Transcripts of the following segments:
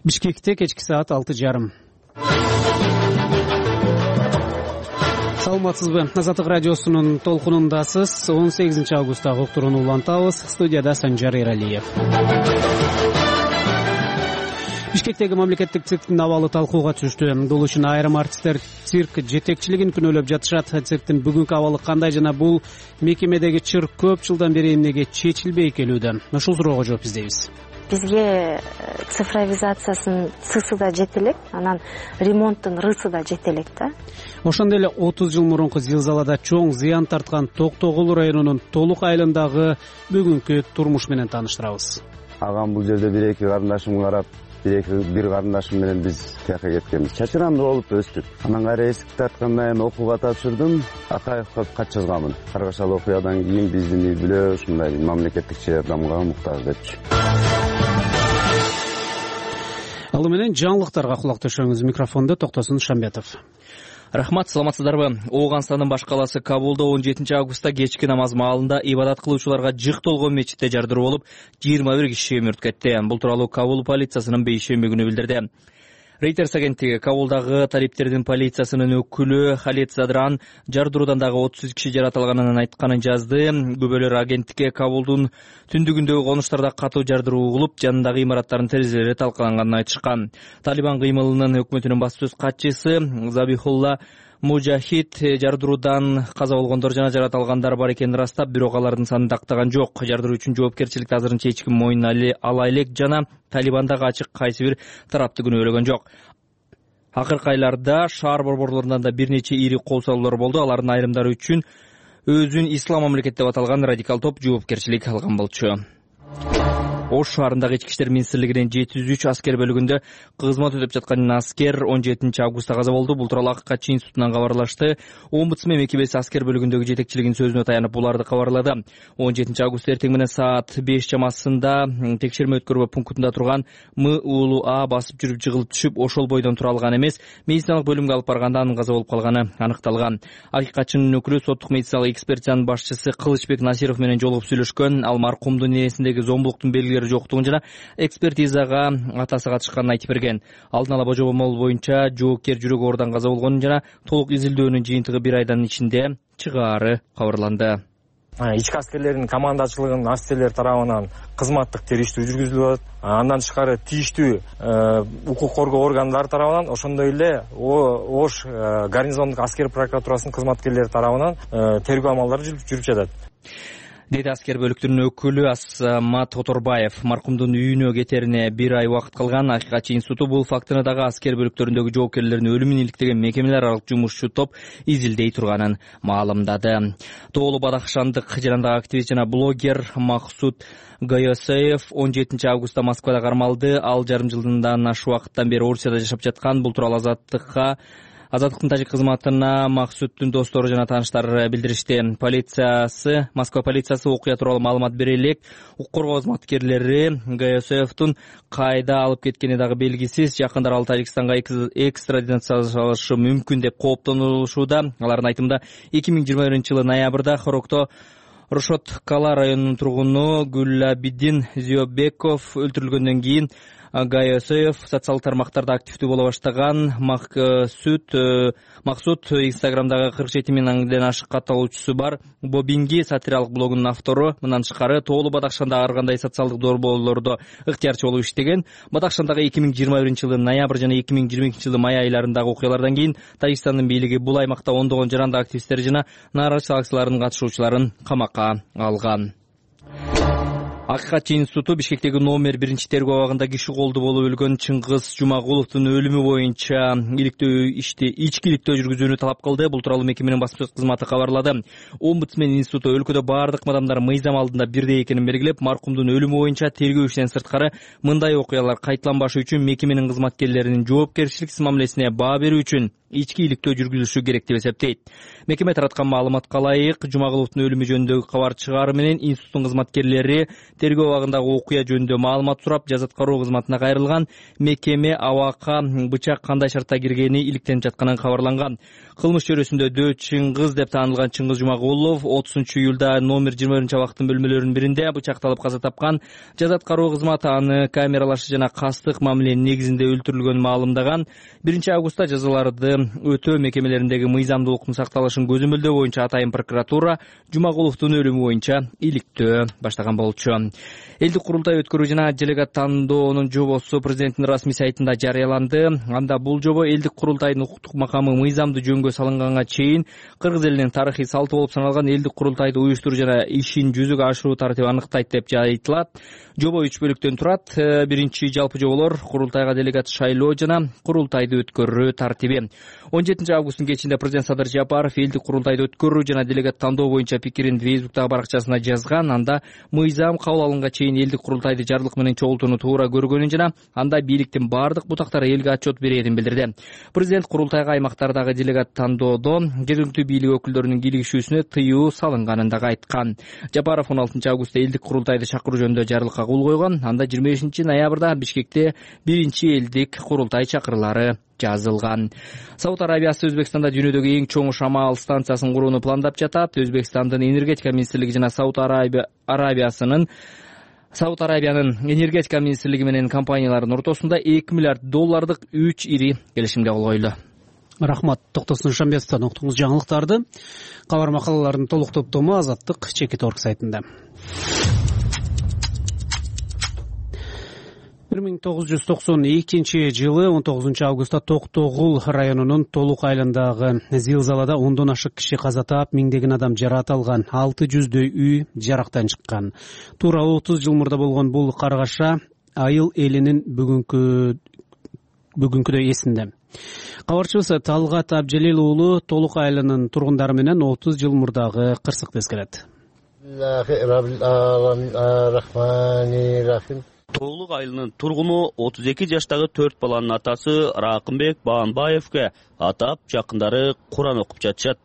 Бишкекте кечки саат 6:30. Саламатсызбы? Азаттык радиосунун толкунундасыз. 18 августтагы уктурууну улантабыз. Студияда Санжар Эралиев. Бишкектеги мамлекеттик цирктин абалы талкууга түштү. Бул үчүн айрым артисттер цирк жетекчилигин күнөөлөп жатышат. Цирктин бүгүнкү абалы кандай жана бул мекемедеги чыр көп жылдан бери эмнеге чечилбей келүүдө? Ушул суроого жооп издейбиз. Бизге цифровизациясынын цысы да жете элек, анан ремонттун рысы да жете элек да. Ошондой эле 30 жыл мурунку зилзалада чоң зыян тарткан Токтогул районунун Толук айылындагы бүгүнкү турмуш менен тааныштырабыз. Агам бул жерде бир-эки карындашымды карап, бир карындашым менен биз тияка кеткенбиз. Чачырандуу болуп өстүк. Анан кайра эсик тартканда эми окууга тапшырдым. Акаевка кат жазганмын. Каргашалы окуядан кийин биздин үй бүлө ушундай мамлекеттик жардамга муктаж депчи. Ал менен жаңылыктарга кулак төшөңүз. Микрофондо Токтосун Шамбетов. Рахмат, саламатсыздарбы? Ооганстандын баш калаасы Кабулда 17 августта кечки намаз маалында ибадат кылуучуларга жык толгон мечитте жардыруу болуп, 21 киши өмүрт кетти. Бул тууралуу Кабул полициясынын бейшемби күнү билдирди. Reuters агенттиги Кабулдагы талиптердин полициясынын өкүлү Халид Задран жардыруудан дагы 30 киши жаратылганын айтканын жазды. Күбөлөр агенттикке Кабулдун түндүгүндөгү конуштарда катуу жардыруу кылып, жанындагы имараттардын терезелери талкаланганын айтышкан. Талибан кыймылынын өкмөтүнүн баспасөз катчысы Забихулла Мужахид жардыруудан каза болгондор жана жаратылгандар бар экенин ырастап, бирок алардын санын тактаган жок. Жардыруу үчүн жоопкерчиликти азырынча эч ким мойнуна ала элек жана Талибандагы ачык кайсы бир тарапты күнөөлөгөн жок. Акыркы айларда шаар борборлорунан да бир нече ири кол салуулар болду. Алардын айрымдары үчүн өзүн ислам мамлекет деп аталган радикал топ жоопкерчилик алган болчу. Ош шаарындагы ички иштер министрлигинин 703 аскер бөлүгүндө кызмат өтөп жаткан аскер 17 августта каза болду. Бул тууралуу Аккачы институтунан кабарлашты. Омбудсмен мекемеси аскер бөлүгүндөгү жетекчилигинин сөзүнө таянып буларды кабарлады. 17 август эртең менен саат 5 чамасында текшерме өткөрүү пунктунда турган МУЛА басып жүрүп жыгылып түшүп, ошол бойдон тура алган эмес, медициналык бөлүмгө алып барганда анын каза болуп калганы аныкталган. Аккачынын өкүлү соттук медициналык экспертизанын башчысы Кылычбек Насиров менен жолугуп сүйлөшкөн. Ал маркумдун энесиндеги зомбулуктун белгилери жоктугун жана экспертизага атасы катышканын айтып берген. Алдын ала божомол боюнча жоокер жүрөк оорудан каза болгонун жана толук изилдөөнүн жыйынтыгы бир айдан ичинде чыгаары кабарланды. Ички аскерлердин командачылыгынын офицерлери тарабынан кызматтык териштирүү жүргүзүлүп атат. Андан тышкары тийиштүү укук коргоо органдары тарабынан, ошондой эле Ош гарнизондук аскер прокуратурасынын кызматкерлери тарабынан тергөө амалдары жүрүп жатат. Деди аскер бөлүктүнүн өкүлү Асмат Оторбаев. Маркумдун үйүнө кетерине бир ай убакыт калган. Аккачы институту бул фактыны дагы аскер бөлүктөрүндөгү жоопкерлердин өлүмүн иликтеген мекемелер аралык жумушчу топ изилдей турганын маалымдады. Тоолу Бадахшандык жарандагы активист жана блогер Максут Гаёсеев 17 августта Москвада кармалды. Ал жарым жылдан ашык убакыттан бери Орусияда жашап жаткан. Бул тууралуу Азаттыктын тажик кызматына Максуттун достору жана тааныштары билдиришти. Москва полициясы окуя тууралуу маалымат бере элек, укук коргоо кызматкерлери Гаёсеевдун кайда алып кеткени дагы белгисиз. Жакында ал Тажикстанга экстрадицияланышы мүмкүн деп кооптонулушууда. Алардын айтымында 2021-жылы ноябрда Хорокто Рушоткала районунун тургуну Гүллабиддин Зиёбеков өлтүрүлгөндөн кийин Гаёсеев социалдык тармактарда активдүү боло баштаган. Максут Инстаграмдагы 47 миңден ашык катталуучусу бар. Бобинги сатиралык блогунун автору. Мындан тышкары Тоолу Бадахшанда ар кандай социалдык долбоорлордо ыктыярчы болуп иштеген. Бадахшандагы 2021-жылы ноябрь жана 2022-жылы май айларындагы окуялардан кийин Тажикстандын бийлиги бул аймакта ондогон жаранды активисттер жана нааразычылык акцияларынын катышуучуларын камакка алган. Аккачы институту Бишкектеги номер 1 тергөө абагында киши колду болуп өлгөн Чыңгыз Жумагуловдун өлүмү боюнча ички иликтөө жүргүзүүнү талап кылды. Бул тууралуу мекеменин баспасөз кызматы кабарлады. Омбудсмен институту өлкөдө бардык адамдар мыйзам алдында бирдей экенин белгилеп, маркумдун өлүмү боюнча тергөө ишинен сырткары мындай окуялар кайталанбашы үчүн мекеменин кызматкерлеринин жоопкерчиликсиз мамилесине баа берүү үчүн ички иликтөө жүргүзүлүшү керек деп эсептейт. Мекеме тараткан маалыматка ылайык, Жумагуловдун өлүмү жөнүндөгү кабар чыгаары менен институттун кызматкерлери тергөө абагындагы окуя жөнүндө маалымат сурап, жаза аткаруу кызматына кайрылган. Мекеме абакка бычак кандай шартта киргени иликтенип жатканын кабарланган. Кылмыш чөйрөсүндө Дөө Чыңгыз деп таанылган Чыңгыз Жумагулов 30 июлда номер 21 абактын бөлмөлөрүнүн биринде бычакталып каза тапкан. Жаза аткаруу кызматы аны камералашы жана кастык мамиленин негизинде өлтүрүлгөнүн маалымдаган. 1 августта жазаларды өтөө мекемелериндеги мыйзамдуулуктун сакталышын көзөмөлдөө боюнча Атайын прокуратура Жумагуловдун өлүмү боюнча иликтөө баштаган болчу. Элдик курултай өткөрүү жана делегат тандоонун жобосу президенттин расмий сайтында жарыяланды. Анда бул жобо элдик курултайдын укуктук макамы мыйзамдуу жөнгө салынганга чейин кыргыз элинин тарыхый салты болуп саналган элдик курултайды уюштуруу жана ишин жүзөгө ашыруу тартибин анықтайт деп айтылат. Жобо 3 бөлүктөн турат. Биринчи жалпы жоболор курултайга делегат шайлоо жана курултайды өткөрүү тартиби. 17 августтун кечинде президент Садыр Жапаров элдик курултайды өткөрүү жана делегат тандоо боюнча пикирин Фейсбуктагы баракчасына жазган. Анда мыйзам кабыл алынганга чейин элдик курултайды жарлык менен чогултууну туура көргөнүн жана анда бийликтин бардык бутактары элге отчет беретин билдирди. Президент курултайга аймактардагы делегат тандоодо жергиликтүү бийлик өкүлдөрүнүн кийлигишүүсүнө тыюу салынганын дагы айткан. Жапаров 16 августта элдик курултайды чакыруу жөнүндө жарлыкка кол койгон. Анда 25 ноябрда Бишкекте биринчи элдик курултай чакырылары жазылган. Сауд Арабиясы Өзбекстанда дүйнөдөгү эң чоң шамал станциясын курууну пландап жатат. Өзбекстандын энергетика министрлиги жана Сауд Арабиянын энергетика министрлиги менен компаниялардын ортосунда $2 миллиард 3 ири келишимге кол коюлду. Рахмат. Токтосун Шамбетовдон уктуңуз жаңылыктарды. Кабар макалалардын толук топтому Азаттык Чекит.орг сайтында. 1992 жылы 19 августта Токтогул районунун Толук айылындагы зилзалада 10дон ашык киши каза таап, миңдеген адам жаракат алган, 600дөй үй жарактан чыккан. Туура 30 жыл мурда болгон бул каргаша айыл элинин бүгүнкүдөй эсинде. Кабарчыбыз Талгат Абжалил уулу Толук айылынын тургундары менен 30 жыл мурдагы кырсыкты эскерет. Толук айылынын тургуну 32 жаштагы 4 баланын атасы Ракымбек Баанбаевке атап жакындары Куран окуп жатышат.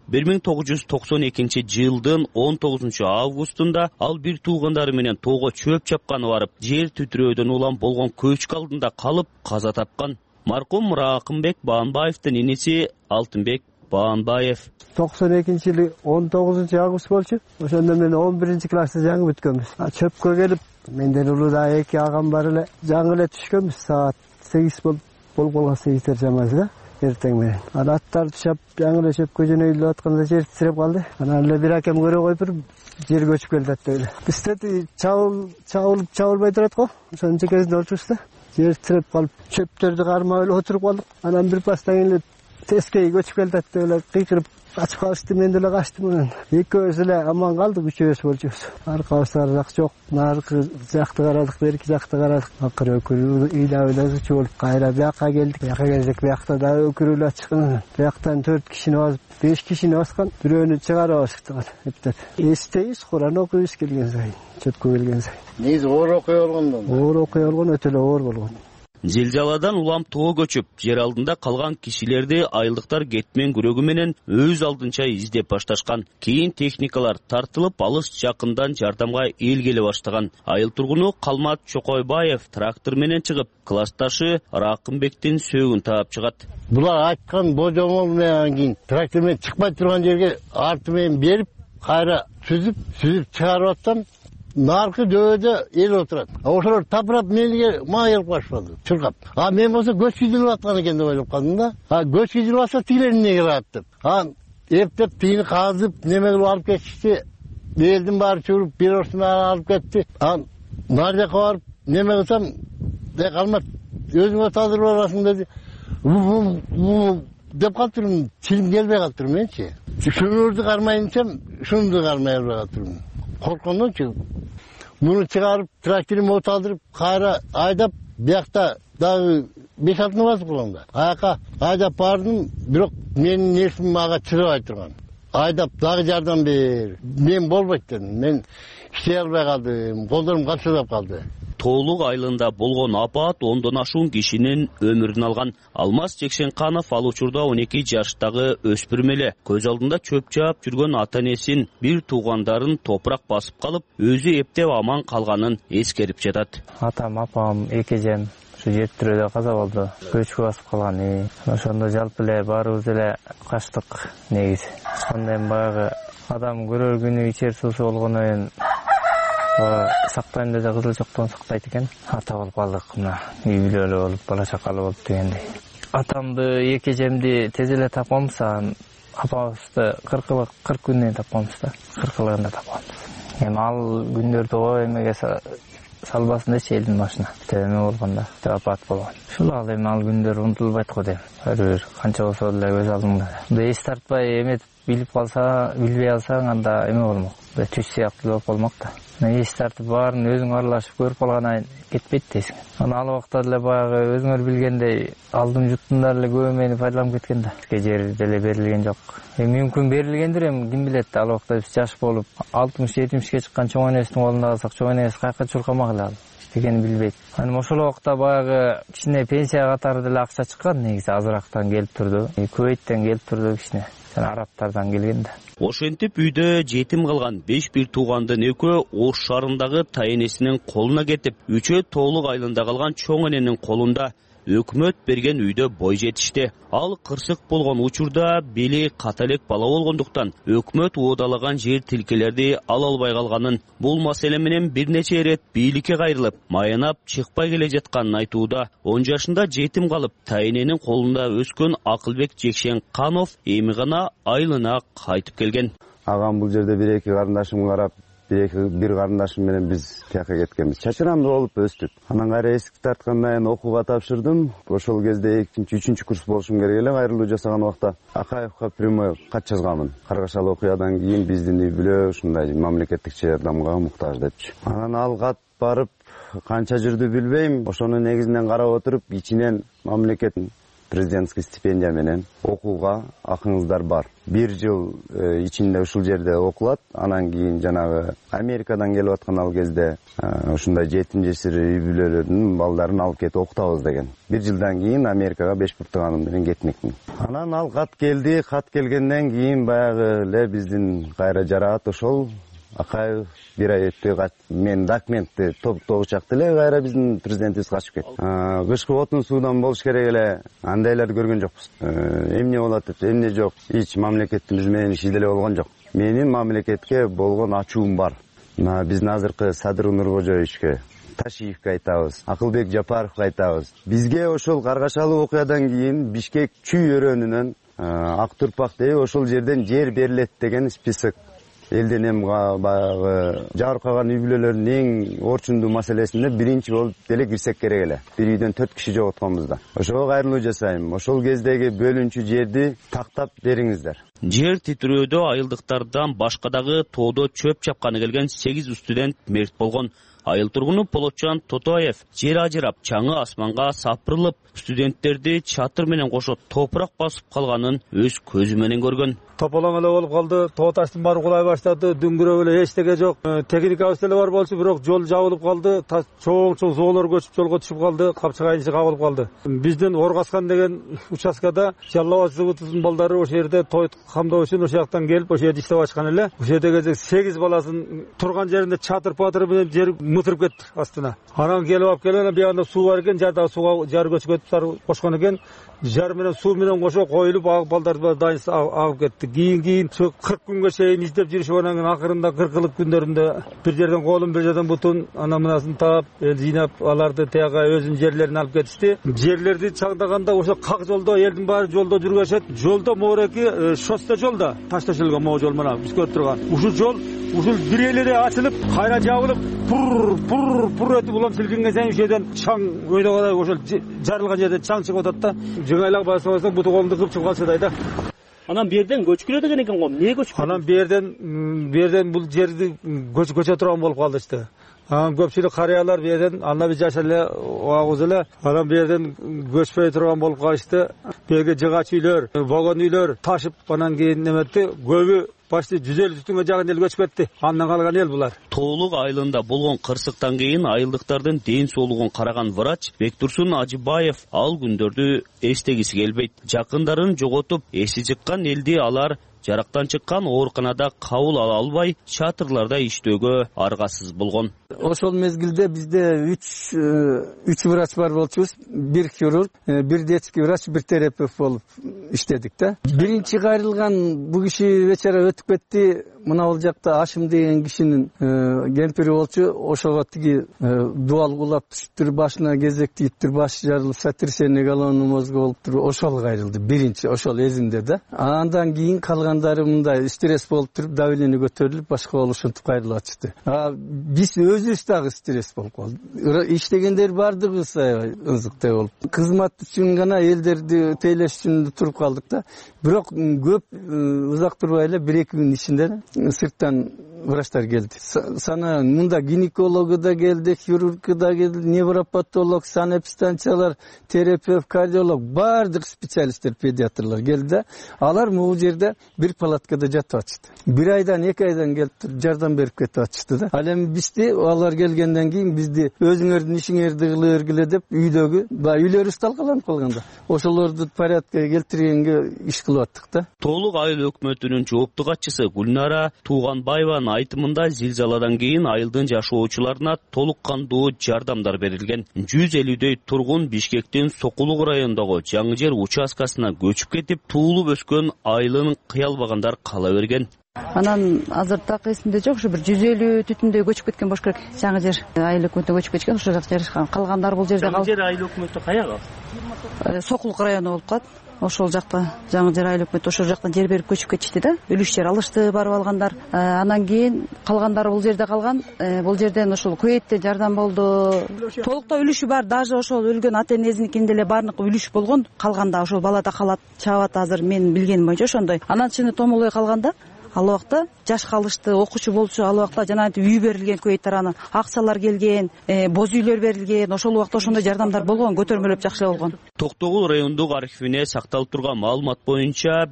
1992 жылдын 19 августунда ал бир туугандары менен тоого чөп чапканы барып, жер түтүрөөдөн улам болгон көчкү алдында калып каза тапкан. Маркум Ракымбек Баанбаевдин иниси Алтынбек Баанбаев. 92 жылы 19 август болчу. Ошондо мен 11 класста жаңы бүткөнбүз. Чөпкө келип, менден улууда 2 агам бар эле. Жаңы эле түшкөнбүз. Саат 8 болуп калган, 8 чамасында эртең менен. Аттар түшөп, жаңы эле чөпкө жөнөйүлүп атканда жер титиреп калды. Анан эле бир акем көрө коюп жер көчүп келди эле. Бизде чабылбай турат го. Ошонун чекесинде олчубуз. Жер титиреп калып, чөптөрдү кармап эле отуруп калдык. Анан бир пастан эле тескей көчүп келди эле, кыйкырып качып калышты, мен деле качтым. Экөөбүз эле аман калдык, үчөөбүз болчубуз. Аркабызда жак жок, наркы жакты карадык, берки жакты карадык. Акыры өкүрүү ыйлап-ыйлап болуп кайра бияка келдик. Бияка келдик, биякта да өкүрүүлөр чыккан. Бияктан 4 кишини басып, 5 кишини баскан, бирөөнү чыгарып алышты эптеп. Эстейбиз, Куран окуйбуз келген сайын, чөпкө келген сайын. Негизи оор окуя болгондон. Оор окуя болгон, өтө эле оор болгон. Зилзаладан улам тоо көчүп, жер алдында калган кишилерди айылдыктар кетмен күрөгү менен өз алдынча издеп башташкан. Кийин техникалар тартылып, алыс жакындан жардамга эл келе баштаган. Айыл тургуну Калмат Чокойбаев трактор менен чыгып, классташы Ракымбектин сөөгүн таап чыгат. Булар айткан божомол менен кийин трактор менен чыкпай турган жерге арты менен берип, кайра сүзүп чыгарып аттам. Наркы дөдө эл отурат. Ошолор тапырап менге майылып баштады, чуркап. Мен болсо көч кийилип аткан экен деп ойлоп калдым да. Көч кийилип атса тилер эмнеге барат деп. Эптеп тийини казып, неме кылып алып кетишти. Элдин баары чуруп, бир орсуна алып кетти. Нар жака барып, неме кылсам, калмат, өзүңө тазыр барасың деди. Деп калыптырмын, тилим келбей калыптыр менчи. Шунурду кармайын десем, шуну кармай албай калыптырмын. Коркондон чыгып, муну чыгарып, тракторим оталдырып, кайра айдап, биякта дагы 5-6 басып кылганда. Аяка айдап бардым, бирок менин нерсим мага чыдабай турган. айдап дагы жардам бер. Мен болбойт дедим. Мен иштей албай калдым. Колдорум калчалап калды. Тоолук айылында болгон апат 10дон ашуун кишинин өмүрүн алган. Алмаз Жекшенканов ал учурда 12 жаштагы өспүрүм эле. Көз алдында чөп чаап жүргөн ата-энесин, бир туугандарын топурак басып калып, өзү эптеп аман калганын эскерип жатат. Атам, апам, эки эжем жер тирөөдө каза болду. Көчкү басып калган. Ошондо жалпы эле баарыбыз эле качтык негизи. Анда эми баягы адам көрөр күнү ичер суусу болгондон сактайм деди, кызыл жоктон сактайт экен. Ата болуп калдык, мына үй бүлөлүү болуп, бала чакалуу болуп дегендей. Атамды, эки эжемди тез эле тапканбыз, апабызды 40 күндөн тапканбыз да. 40-ында тапканбыз. Эми ал күндөрдө эмеге салбасын дечи элдин башына. Эме болгондо, апат болгон. Ушул ал эми ал күндөр унутулбайт го дейм. Бир канча болсо деле көз алдыңда. Эс тартпай эметип билип калса, билбей алсаң, анда эме болмок. Түш сыяктуу болуп калмак да. Эс тартып баарын өзүң аралашып көрүп калгандан кетпейт дейсиң. Аны ал убакта деле баягы өзүңөр билгендей алдым жуттундар эле көп мени пайдаланып кеткен да. Жер деле берилген жок. Мүмкүн берилгендир, эми ким билет. Ал убакта биз жаш болуп 60-70ге чыккан чоң энесин колунда калсак, чоң энеси каяка чуркамак эле ал. Дегени билбейт. Аны ошол убакта баягы кичине пенсия катары деле акча чыккан, негизи азырактан келип турду. Кувейттен келип турду кичине. Арабтардан келген да. Ошентип үйдө жетим калган 5 бир туугандын экөө Ош шаарындагы тайэнесинин колуна кетип, үчөө Тоолук айылында калган чоң эненин колунда өкмөт берген үйдө бой жетишти. Ал кырсык болгон учурда бели ката элек бала болгондуктан өкмөт уодалаган жер тилкелерди ала албай калганын, бул маселе менен бир нече ирет бийликке кайрылып, маянап чыкпай келе жатканын айтууда. 10 жашында жетим калып, тайэненин колунда өскөн Акылбек Жекшенканов эми гана айылына кайтып келген. Агам бул жерде бир-эки карындашым карап, бир карындашым менен биз тияка кеткенбиз. Чачырамды болуп өстүк. Анан кайра эсик тарткандан окууга тапшырдым. Ошол кезде 2-3 курс болушум керек эле. Кайрылуу жасаган убакта Акаевка прямой кат жазганмын. Каргашалы окуядан кийин биздин үй бүлө ушундай мамлекеттик жардамга муктаж депчи. Анан ал кат барып канча жүрдү билбейм. Ошонун негизинен карап отуруп, ичинен мамлекет президентский стипендия менен окууга акыңыздар бар. 1 жыл ичинде ушул жерде окулат. Анан кийин жанагы Америкадан келип аткан ал кезде ушундай жетим жесир үй бүлөлөрдүн балдарын алып кетип окутабыз деген. 1 жылдан кийин Америкага 5 пуртаганым менен кетмекмин. Анан ал кат келди. Кат келгенден кийин баягы эле биздин кайра жараат ошол Акаев 1 ай өтпөй мен документти тогучакты эле кайра биздин президентибиз качып кетти. Кышкы отун суудан болуш керек эле, андайларды көргөн жокпуз. Эмне болот деп, эмне жок. Эч мамлекетибиз менен иш деле болгон жок. Менин мамлекетке болгон ачуум бар. Биздин азыркы Садыр Нуркожоевичке, Ташиевке айтабыз, Акылбек Жапаровго айтабыз. Бизге ошол каргашалуу окуядан кийин Бишкек чүй өрөөнүнөн Ак Турпак деп ошол жерден жер берилет деген список. Элден эми баягы жабырып калган үй бүлөлөрдүн эң орчундуу маселесине биринчи болуп деле кирсек керек эле. Бир үйдөн 4 киши жоготконбуз да. Ошого кайрылуу жасайм. Ошол кездеги бөлүнчү жерди тактап бериңиздер. Жер титирөөдө айылдыктардан башка дагы тоодо чөп чапканы келген 8 студент мерт болгон. Айыл тургуну Полотжан Тотоев жер ажырап, чаңы асманга сапырылып, студенттерди чатыр менен кошо топурак басып калганын өз көзү менен көргөн. Тополоң эле болуп калды, тоо таштын баары кулай баштады, дүңгүрөп эле эчтеке жок. Техникабыз деле бар болчу, бирок жол жабылып калды, чоң зоолор көчүп жолго түшүп калды, капчыга ичи кабылып калды. Биздин Оргаскан деген участкада Жалал Абад заводунун балдары ошол жерде той камдоо үчүн ошол жактан келип, ошол жерде иштеп ачкан эле. Ошол жердеги 8 баласын турган жеринде чатыр-патыр менен жер мытырып кетти астына. Анан келип келген биягында суу бар экен, жардагы сууга жар көчкөтүп кошкон экен. Жар менен суу менен кошо коюлуп, балдар дайын агып кетти. Кийин 40 күнгө чейин издеп жүрүшүп, анан акырында 40 күндөрүндө бир жерден колун, бир жерден бутун, анан мынасын таап, жыйнап, аларды тияга өзүнүн жерлерине алып кетишти. Жерлерди чаңдаганда ошо как жолдо элдин баары жолдо жүргөшөт. Жолдо моореки шоссе жолда таш төшөлгөн могу жол мына биз көрүп турган. Ушул жол бир эле ачылып, кайра жабылып, пур өтүп улам силкинген сайын ошодон чаң өйдөгөй ошол жарылган жерден чаң чыгып атат да. Жыңайлак басып буту колунду кыпчып калчыдай да. Анан берден көчкүлө деген экен го. Эмне көчкүлө? Анан берден бул жерди көчө турган болуп калды иште. анан көпчүлүк карыялар бу жерден анда бир жаша эле агуз эле анан бу жерден көчпөй турган болуп калышты. Берге жыгач үйлөр, болгон үйлөр ташып анан кийин неметти, көбү почти 150 түтүнгө жакын эл көчүп кетти. Андан калган эл булар. Тоолук айылында болгон кырсыктан кийин айылдыктардын ден соолугун караган врач Бектурсун Ажыбаев ал күндөрдү эстегиси келбейт. Жакындарын жоготуп эси чыккан элди алар жарактан чыккан ооруканада кабыл ала албай, чатырларда иштөөгө аргасыз болгон. Ошол мезгилде бизде 3 врач бар болчубуз. Бир хирург, бир детский врач, бир терапевт болуп иштедик да. Биринчи кайрылган бу киши вечера өтүп кетти. Мына ал жакта Ашым деген кишинин кемпири болчу. Ошого тиги дуал кулап түшүптүр, башына кезек тийиптир, башы жарылып, сотрясение головного мозга болуптур. Ошол кайрылды. Биринчи ошол эзимде да. Андан кийин калгандары мындай стресс болуп туруп, давление көтөрүлүп, башка болуп ушинтип кайрылып атышты. Биз өзүбүз дагы стресс болуп калды. Иштегендер бардыгыбыз ызыктай болуп. Кызмат үчүн гана элдерди тейлеш үчүн туруп калдык да. Бирок көп узак турбай эле 1-2 күн ичинде сырттан врачтар келди. Сана мында гинекологу да келди, хирург да келди, невропатолог, санэпистанциялар, терапевт, кардиолог, бардык специалисттер, педиатрлар келди. Алар могу жерде бир палаткада жатып атышты. 1 айдан 2 айдан келип жардам берип кетип атышты да. Ал эми бизди алар келгенден кийин бизди өзүңөрдүн ишиңерди кыла бергиле деп үйдөгү үйлөрүбүз талкаланып калганда ошолорду порядка келтиргенге иш кылып аттык да. Тоолук айыл өкмөтүнүн жоопту катчысы Гүлнара Тууганбаеванын айтымында зилзаладан кийин айылдын жашоочуларына толук кандуу жардамдар берилген. 150дөй тургун Бишкектин Сокулук районундагы жаңы жер участкасына көчүп кетип, туулуп өскөн айылын кыя албагандар кала берген. Анан азыр так эсимде жок, ушу бир 150 түтүндөй көчүп кеткен болуш керек. Жаңы жер айыл өкмөтүнө көчүп кеткен, ошол жакта жашаган. Калгандар бул жерде жаңы жер айыл өкмөтү каяга? Сокулук району болуп калат. Ошол жакта жаңы жер айыл өкмөтү ошол жактан жер берип көчүп кетишти да. Үлүш жер алышты, барып алгандар. Анан кийин калгандар бул жерде калган. Бул жерден ошол Куэйттен жардам болду. Толуктоо үлүшү бар, даже ошол өлгөн ата энесиникинде эле баарыныкы үлүш болгон. Калганда ошол балада калат, чабат азыр менин билгеним боюнча ошондой. Анан чыны томолой калганда ал убакта жаш калышты, окуучу болчу, ал убакта жанагынтип үй берилген Куэйт тарабынан, акчалар келген, боз үйлөр берилген, ошол убакта ошондой жардамдар болгон, көтөрмөлөп жакшы болгон. Токтогул райондук архивине сакталып турган маалымат боюнча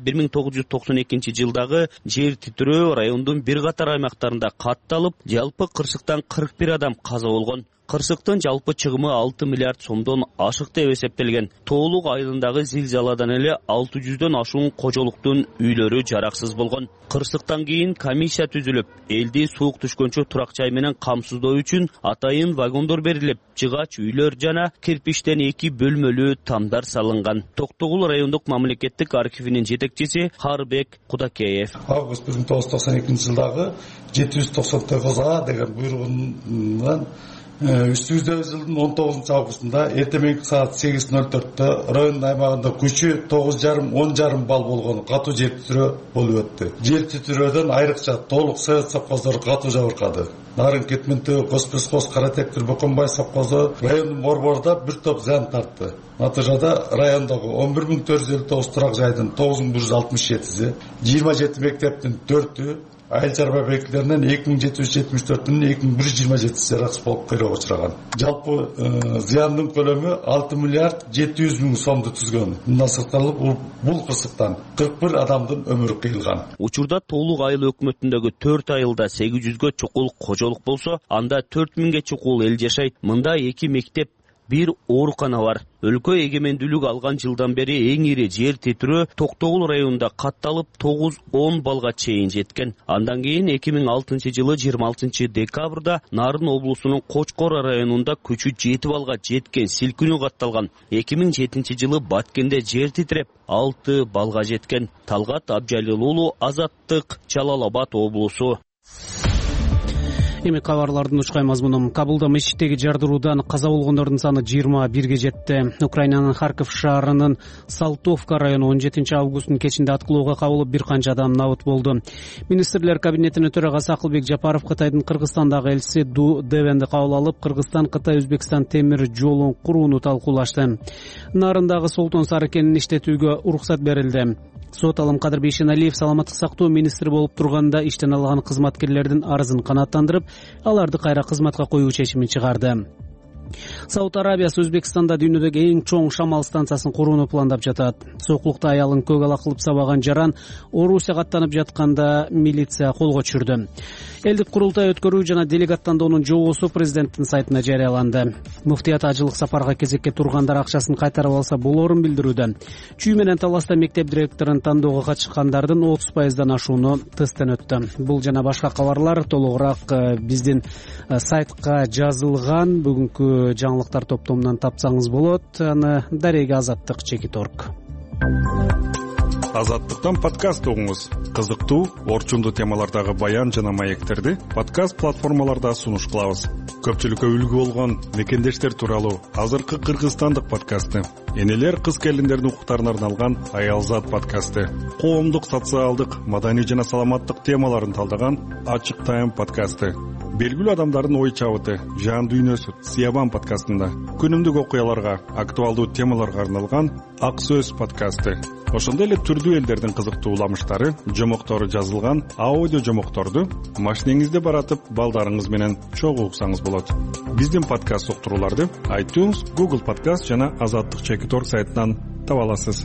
1992 жылдагы жер титирөө райондун бир катар аймактарында катталып, жалпы кырсыктан 41 адам каза болгон. Кырсыктын жалпы чыгымы 6 миллиард сомдон ашык деп эсептелген. Тоолук айылындагы зилзаладан эле 600дөн ашуун кожолуктун үйлөрү жараксыз болгон. Кырсыктан кийин комиссия түзүлүп, элди суук түшкөнчө турак жай менен камсыздоо үчүн атайын вагондор берилип, жыгач үйлөр жана кирпичтен 2 бөлмөлүү тамдар салынган. Токтогул райондук мамлекеттик архивинин жетекчиси Харбек Кудакеев. Август 1992 жылдагы 799 деген буйругунан үстүбүздө жылдын 19 августунда эртең саат 8:04 район аймагында күчү 9,5-10,5 балл болгон катуу жер титирөө болуп өттү. Жер титирөөдөн айрыкча толук совет совхоздору катуу жабыркады. Нарын Кетментөө, Госпесхоз, Каратектир, Боконбай совхозу райондун борборунда бир топ зыян тартты. Натыйжада райондогу 11.459 турак жайдын 9.167-си, 27 мектептин 4-ü, айыл чарба объектилеринен 2774-ün 2127-си жараксыз болуп кыйроого учураган. Жалпы зыяндын көлөмү 6 миллиард 700 миң сомду түзгөн. Мындан сырткары бул кырсыктан 41 адамдын өмүрү кыйылган. Учурда Тоолук айыл өкмөтүндөгү 4 айылда 800гө чукул кожолук болсо, анда 4000ге чукул эл жашайт. Мында 2 мектеп, 1 оорукана бар. Өлкө эгемендүүлүк алган жылдан бери эң ири жер титирөө Токтогул районунда катталып 9-10 балга чейин жеткен. Андан кийин 2006 жылы 26 декабрда Нарын облусунун Кочкор районунда күчү 7 балга жеткен силкинүү катталган. 2007 жылы Баткенде жер титиреп 6 балга жеткен. Талгат Абжалил уулу, Азаттык, Жалал Абад облусу. Эми кабарлардын ушкай мазмуну. Кабулда мешиттеги жардыруудан каза болгондордун саны 21ге жетти. Украинанын Харьков шаарынын Салтовка району 17 августтун кечинде аткылоого кабылып бир канча адам набыт болду. Министрлер кабинетинин төрагасы Акылбек Жапаров Кытайдын Кыргызстандагы элчиси Ду Девенди кабыл алып, Кыргызстан Кытай Өзбекстан темир жолун курууну талкуулашты. Нарындагы Солтон Сары кенин иштетүүгө уруксат берилди. сот алым Кадыр Бейшеналиев саламаттык сактоо министри болуп турганда иштен алган кызматкерлердин арызын канааттандырып, аларды кайра кызматка коюу чечимин чыгарды. Сауд Арабиясы Өзбекстанда дүйнөдөгү эң чоң шамал станциясын курууну пландап жатат. Сокулукта аялын көк ала кылып сабаган жаран Орусияга аттанып жатканда милиция колго түшүрдү. Элдик курултай өткөрүү жана делегаттандоонун жобосу президенттин сайтына жарыяланды. Муфтият ажылык сапарга кезекке тургандар акчасын кайтарып алса болорун билдирүүдө. Чүй менен таласта мектеп директорун тандоого катышкандардын 30%дан ашууну тесттен өттү. Бул жана башка кабарлар толугураак биздин сайтка жазылган. Бүгүнкү жаңылыктар топтомунан тапсаңыз болот. Аны дареги Азаттык Чекит.орг. Азаттыктан подкаст угуңуз. Кызыктуу, орчундуу темалардагы баян жана маектерди подкаст платформаларда сунуш кылабыз. Көпчүлүккө үлгү болгон мекендештер тууралуу азыркы кыргызстандык подкасты, энелер кыз келиндердин укуктарына арналган Аялзат подкасты, коомдук, социалдык, маданий жана саламаттык темаларын талдаган Ачык Тайм подкасты, белгилүү адамдардын ой чабыты, жан дүйнөсү Сиябан подкастында, күнүмдүк окуяларга, актуалдуу темаларга арналган Ак Сөз подкасты, ошондой эле түрдүү элдердин кызыктуу уламыштары, жомоктору жазылган аудио жомокторду машинеңизде баратып балдарыңыз менен чогуу уксаңыз болот. Биздин подкаст уктурууларды iTunes, Google Podcast жана Азаттык Чекит.орг сайтынан таба аласыз.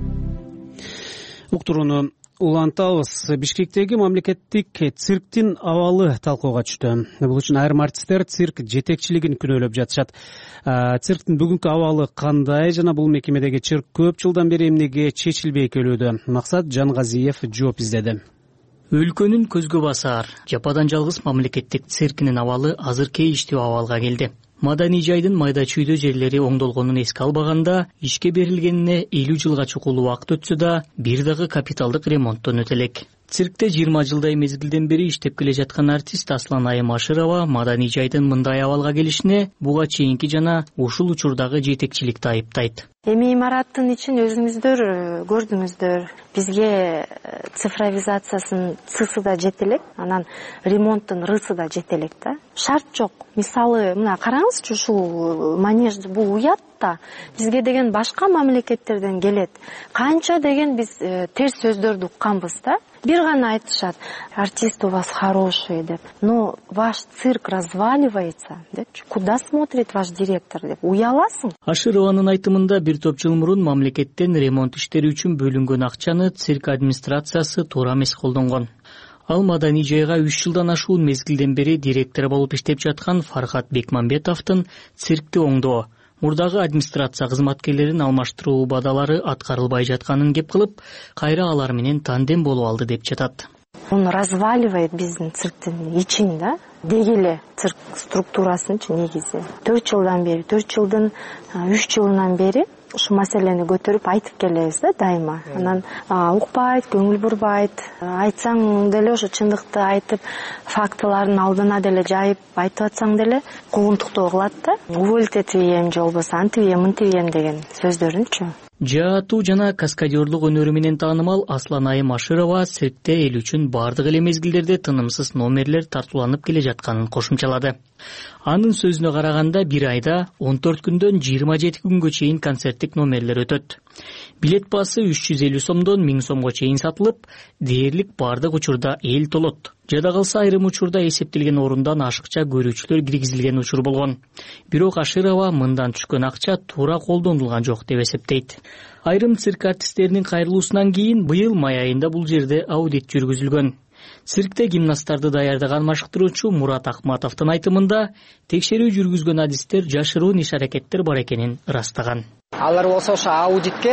Уктурууну улантабыз. Бишкектеги мамлекеттик цирктин абалы талкууга түштү. Бул үчүн айрым артисттер цирк жетекчилигин күнөөлөп жатышат. Цирктин бүгүнкү абалы кандай жана бул мекемедеги чыр көп жылдан бери эмнеге чечилбей келүүдө? Максат Жангазиев жооп издеди. Өлкөнүн көзгө басар, жападан жалгыз мамлекеттик циркинин абалы азыр кейиштүү абалга келди. Маданий жайдын майда чүйдө жерлери оңдолгонун эске албаганда, ишке берилгенине 50 жылга чукул убакыт өтсө да, бир дагы капиталдык ремонттон өтө элек. Циркте 20 жылдай мезгилден бери иштеп келе жаткан артист Аслан Айым Ашырова маданий жайдын мындай абалга келишине буга чейинки жана ушул учурдагы жетекчиликти айыптайт. Эми имараттын ичин өзүңүздөр көрдүңүздөр. Бизге цифровизациясынын цысы да жете элек, анан ремонттун рысы да жете элек да. Шарт жок. Мисалы, мына караңызчы, ушул манеж бул уят да. Бизге деген башка мамлекеттерден келет. Канча деген биз терс сөздөрдү укканбыз да. Бир гана айтышат: артист у вас хороший деп. Но ваш цирк разваливается деп. Куда смотрит ваш директор деп. Уяласың. Ашырованын айтымында бир топ жыл мурун мамлекеттен ремонт иштери үчүн бөлүнгөн акчаны цирк администрациясы туура эмес колдонгон. Ал маданий жайга 3 жылдан ашуун мезгилден бери директор болуп иштеп жаткан Фархат Бекмамбетовдун циркти оңдоо, мурдагы администрация кызматкерлерин алмаштыруу убадалары аткарылбай жатканын кеп кылып, кайра алар менен тандем болуп алды деп жатат. Он разваливает биздин цирктин ичин да. Дегеле цирк структурасынчы негизи 4 жылдан бери, 4 жылдын 3 жылынан бери ушу маселени көтөрүп айтып келебиз да дайыма. Анан укпайт, көңүл бурбайт. Айтсаң деле ошо чындыкты айтып, фактылардын алдына деле жайып айтып атсаң деле куугунтуктоо кылат да. Уволить этием же болбосо антием, мынтием деген сөздөрүнчү. Жаатуу жана каскадерлук өнөрү менен таанымал Аслан Айым Ашырова циркте эл үчүн бардык эле мезгилдерде тынымсыз номерлер тартууланып келе жатканын кошумчалады. Анын сөзүнө караганда бир айда 14 күндөн 27 күнгө чейин концерттик номерлер өтөт. Билет баасы 350 сомдон 1000 сомго чейин сатылып, дээрлик бардык учурда эл толот. Жада калса айрым учурда эсептелген орундан ашыкча көрүүчүлөр киргизилген учур болгон. Бирок Ашырова мындан түшкөн акча туура колдонулган жок деп эсептейт. Айрым цирк артисттеринин кайрылуусунан кийин быйыл май айында бул жерде аудит жүргүзүлгөн. Циркте гимнасттарды даярдаган машыктыруучу Мурат Акматовдун айтымында текшерүү жүргүзгөн адистер жашыруун иш-аракеттер бар экенин ырастаган. Алар болсо ошо аудитке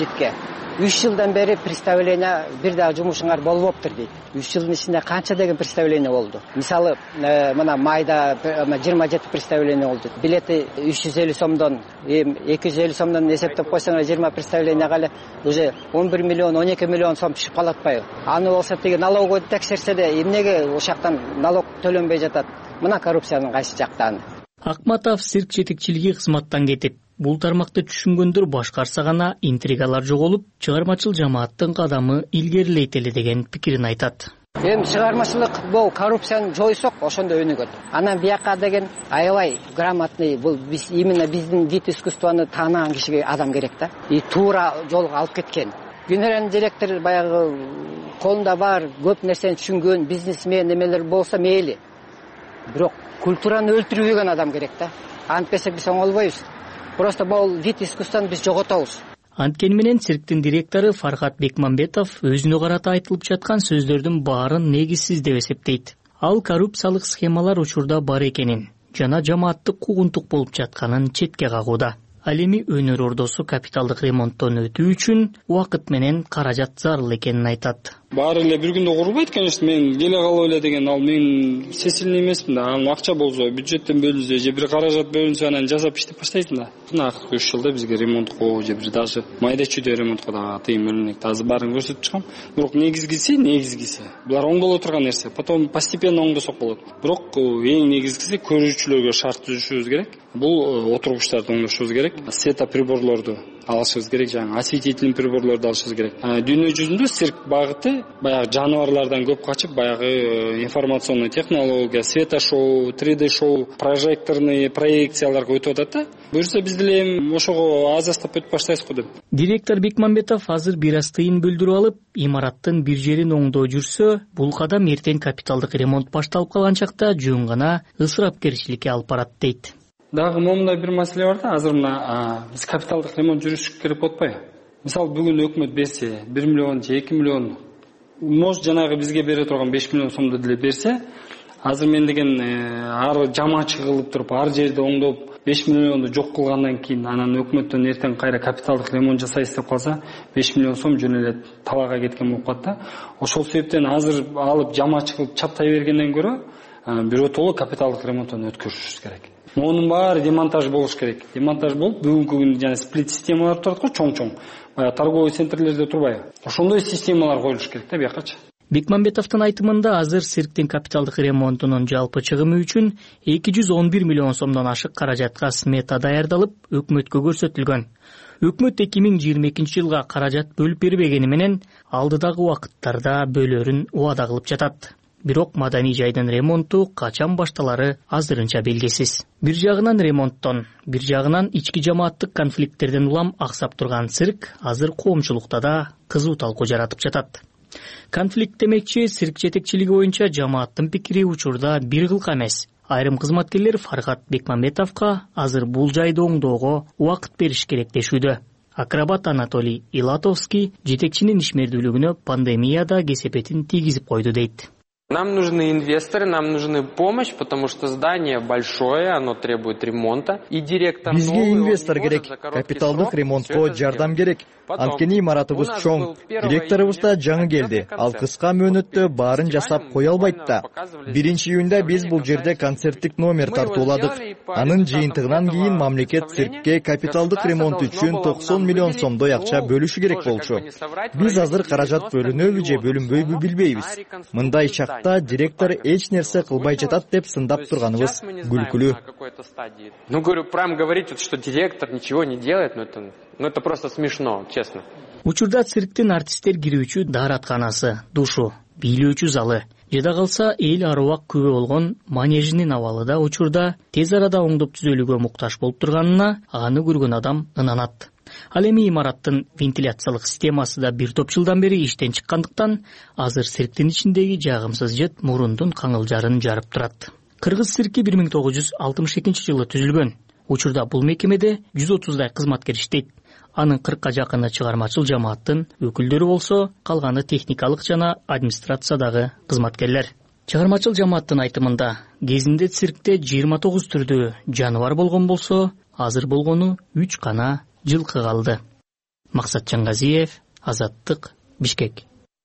3 жылдан бери представление бир дагы жумушуңар болбоптур дейт. 3 жылдын ичинде канча деген представление болду. Мисалы, мына майда 27 представление болду. Билети 350 сомдон, 250 сомдон эсептеп койсоңар 20 представленияга эле уже 11 миллион, 12 миллион сом түшүп калат атпайбы? Аны болсо теги налоговый текшерсе де эмнеге ошактан налог төлөнбөй жатат? Мына коррупциянын кайсы жактан. Акматов цирк жетекчилиги кызматтан кетип, бул тармакты түшүнгөндөр башкарса гана интригалар жоголуп, чыгармачыл жамааттын кадамы илгерилейт эле деген пикирин айтат. Эми чыгармачылык бул коррупцияны жойсок, ошондо өнүгөт. Анан бияка деген аябай грамотный, бул именно биздин вид искусствону таанаган кишиге адам керек да. И туура жолго алып кеткен. генеральный директор баягы колунда бар көп нерсени түшүнгөн бизнесмен эмелер болсо мейли, бирок культураны өлтүрбөгөн адам керек да. Антпесек биз оңолбойбуз. Просто бул вид искусствону биз жоготобуз. Анткени менен цирктин директору Фархат Бекмамбетов өзүнө карата айтылып жаткан сөздөрдүн баарын негизсиз деп эсептейт. Ал коррупциялык схемалар учурда бар экенин жана жамааттык куугунтук болуп жатканын четке кагууда. Ал эми өнөр ордосу капиталдык ремонттон өтүү үчүн убакыт менен каражат зарыл экенин айтат. Баары эле бир күндө курулбайт, конечно, мен келе калып эле деген ал мен сесилный эмесмин да. Анын акча болсо, бюджеттен бөлүнсө же бир каражат бөлүнсө анан жасап иштеп баштайсың да. Мына акыркы 3 жылда бизге ремонтко же бир даже майда чүйдө ремонтко да тыйым бөлүнөт. Азыр баарын көрсөтүп чыгам. Бирок негизгиси булар оңдоло турган нерсе. Потом постепенно оңдосок болот. Бирок эң негизгиси көрүүчүлөргө шарт түзүшүбүз керек. Бул отургучтарды оңдошубуз керек. Светоприборлорду алышыбыз керек, жаңы осветительный приборлорду алышыбыз керек. Дүйнө жүзүндө цирк багыты баягы жаныбарлардан көп качып, баягы информационный технология, светошоу, 3D шоу, прожекторный проекцияларга өтүп атат да. Буюрса биз деле ошого аз астап өтүп баштайбыз го деп. Директор Бекмамбетов азыр бир аз тыйын бөлдүрүп алып, имараттын бир жерин оңдоо жүрсө, бул кадам эртең капиталдык ремонт башталып калган чакта жөн гана ысырапкерчиликке алып барат дейт. Дагы момундай бир маселе бар да, азыр мына биз капиталдык ремонт жүрүш керек болуп атпайбы? Мисалы бүгүн өкмөт берсе 1 миллион же 2 миллион, может жанагы бизге бере турган 5 миллион сомду деле берсе, азыр мен деген ар жамаачы кылып туруп ар жерде оңдоп 5 миллионду жок кылгандан кийин анан өкмөттөн эртең кайра капиталдык ремонт жасайсыз деп калса 5 миллион сом жөн эле талаага кеткен болуп калат да. Ошол себептен азыр алып жамаачы кылып чаптай бергенден көрө биротоло капиталдык ремонттон өткөрүшүбүз керек. Монун баары демонтаж болуш керек. Демонтаж болуп бүгүнкү күндө жана сплит системалар турат го, чоң-чоң. Торговый центрлерде турбайбы? Ошондой системалар коюлуш керек да биякачы. Бекмамбетовдун айтымында азыр цирктин капиталдык ремонтунун жалпы чыгымы үчүн 211 миллион сомдон ашык каражатка смета даярдалып, өкмөткө көрсөтүлгөн. Өкмөт 2022 жылга каражат бөлүп бербегени менен алдыдагы убакыттарда бөлөрүн убада кылып жатат. Бирок маданий жайдын ремонту качан башталары азырынча белгисиз. Бир жагынан ремонттон, бир жагынан ички жамааттык конфликттерден улам аксап турган цирк азыр коомчулукта да кызуу талкуу жаратып жатат. Конфликт демекчи цирк жетекчилиги боюнча жамааттын пикири учурда бир кылка эмес. Айрым кызматкерлер Фархат Бекмамбетовго азыр бул жайды оңдоого убакыт бериш керек дешүүдө. Акробат Анатолий Илатовский жетекчинин ишмердүүлүгүнө пандемияда кесепетин тийгизип койду дейт. Нам нужны инвесторы, нам нужны помощь, потому что здание большое, оно требует ремонта. И директор бизге инвестор керек, капиталдык ремонтко жардам керек. Анткени имаратыбыз чоң, директорубуз да жаңы келди. Ал кыска мөөнөттө баарын жасап кое албайт да. 1-июнда биз бул жерде концерттик номер тартууладык. Анын жыйынтыгынан кийин мамлекет циркке капиталдык ремонт үчүн 90 миллион сомдой акча бөлүшү керек болчу. Биз азыр каражат бөлүнөбү же бөлүнбөйбү билбейбиз. Мындай чакта директор эч нерсе кылбай жатат деп сындап турганыбыз күлкүлүү. Ну, говорю, прям говорить, что директор ничего не делает, это просто смешно, честно. Учурда цирктин артисттер кирүүчү дааратканасы, душу, бийлөөчү залы, жада калса эл аруак күбө болгон манежинин абалы да учурда тез арада оңдоп түзөлүүгө муктаж болуп турганына аны көргөн адам ынанат. Ал эми имараттын вентиляциялык системасы да бир топ жылдан бери иштен чыккандыктан азыр цирктин ичиндеги жагымсыз жет мурундун каңылжарын жарып турат. Кыргыз цирки 1962 жылы түзүлгөн. Учурда бул мекемеде 130дай кызматкер иштейт. Анын 40ка жакыны чыгармачыл жамааттын өкүлдөрү болсо, калганы техникалык жана администрациядагы кызматкерлер. Чыгармачыл жамааттын айтымында, кезинде циркте 29 түрдүү жаныбар болгон болсо, азыр болгону 3 гана жылкы калды. Максат Чангазиев, Азаттык, Бишкек.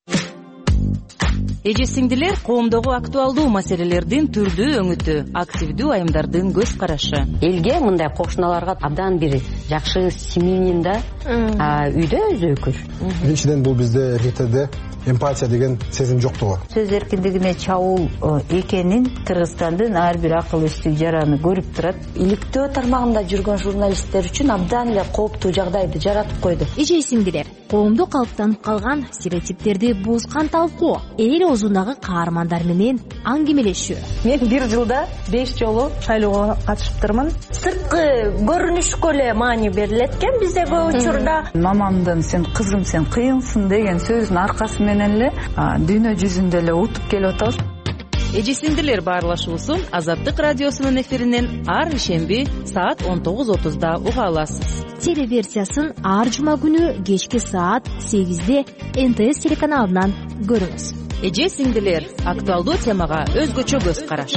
Эже сиңдилер, коомдогу актуалдуу маселелердин түрдүү өңүтү, активдүү айымдардын көз карашы. Элге мындай кошуналарга абдан бир жакшы семьянин да үйдө өзү өкүл. Биринчиден бул бизде эркектерде эмпатия деген сезим жоктугу. Сөз эркиндигине чабуул экенин Кыргызстандын ар бир акыл эстүү жараны көрүп турат. Иликтөө тармагында жүргөн журналисттер үчүн абдан эле кооптуу жагдайды жаратып койду. Эже сиңдилер, коомдо калыптанып калган стереотиптерди бузган талкуу, эл оозундагы каармандар менен аңгемелешүү. Мен бир жылда 5 жолу шайлоого катышыптырмын. Сырткы көрүнүшкө эле маани берилет экен бизде көп учурда. Мамамдын "сен кызым, сен кыйынсың" деген сөзүнүн аркасы менен эле дүйнө жүзүндө эле утуп келип атабыз. Эже сиңдилер баарлашуусун Азаттык радиосунун эфиринен ар ишемби саат 19:30 уга аласыз. Телеверсиясын ар жума күнү кечки саат 8-де НТС телеканалынан көрүңүз. Эже сиңдилер актуалдуу темага өзгөчө көз караш.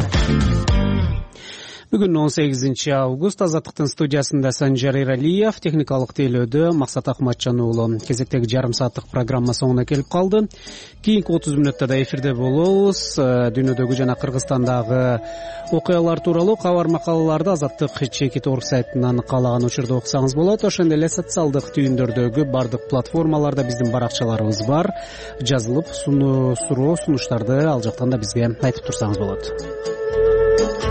Бүгүн 18 август. Азаттыктын студиясында Санжар Эралиев, техникалык тейлөөдө Максат Акматжан уулу. Кезектеги жарым сааттык программа соңуна келип калды. Кийинки 30 мүнөттө да эфирде болобуз. Дүйнөдөгү жана Кыргызстандагы окуялар тууралуу кабар макалаларды Азаттык чекит орг сайтынан каалаган учурда окусаңыз болот. Ошондой эле социалдык түйүндөрдөгү бардык платформаларда биздин баракчаларыбыз бар. Жазылып, суроо, сунуштарды ал жактан да бизге айтып турсаңыз болот.